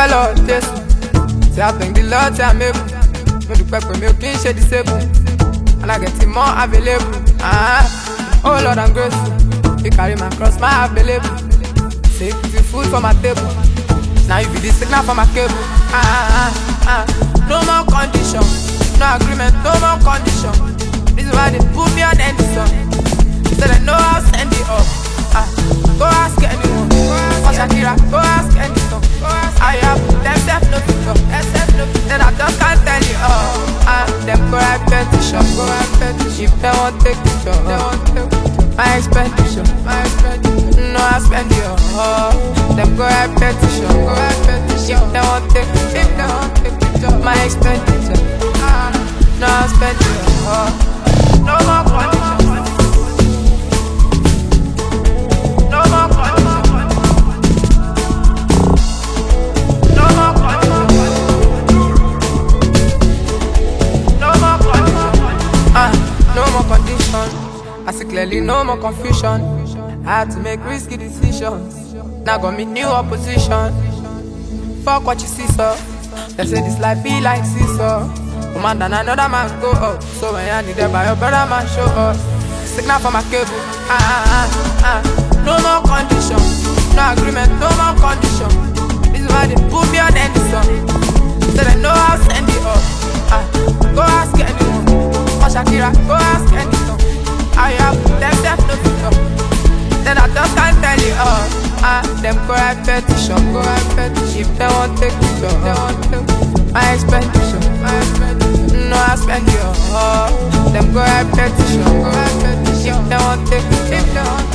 dúpẹ́ lọ́wọ́ Jésù. Say I thank the Lord, say I'm able. Mo dúpẹ́ pé mi ò kí ń ṣe disable. And I get it more available. Oh Lord, I'm grateful. You carry my cross, my available. Say you put the food for my table. Now you be the signal for my cable. No more condition, no agreement, no more condition. This is why they put me on any song. So they know I'll send it up. Go ask anyone. For Shakira, go ask anyone. I have themselves no people. Then I just can't tell you all. Them go write petition. If they won't take picture, my expenditure. No, I spend it all. Them go write petition. If they won't take picture, my expenditure. No, I spend it all. No more condition. No more condition. No more condition. No more condition. No more condition. I see clearly no more confusion. I had to make risky decisions. Now got me new opposition. Fuck what you see, sir. They say this life be like seesaw. One man than another man go up. So when you need it by your brother man show up. Signal for my cable. No more condition. No agreement, no more condition. This is why they put me on any song. So they know I'll send it up. Go ask anyone. For Shakira, go ask anyone. I have themselves no people. Then I just can't tell you all. Them go write petition. If they won't take picture, my expenditure. No, I spend it all. Them go write petition. If they won't take picture,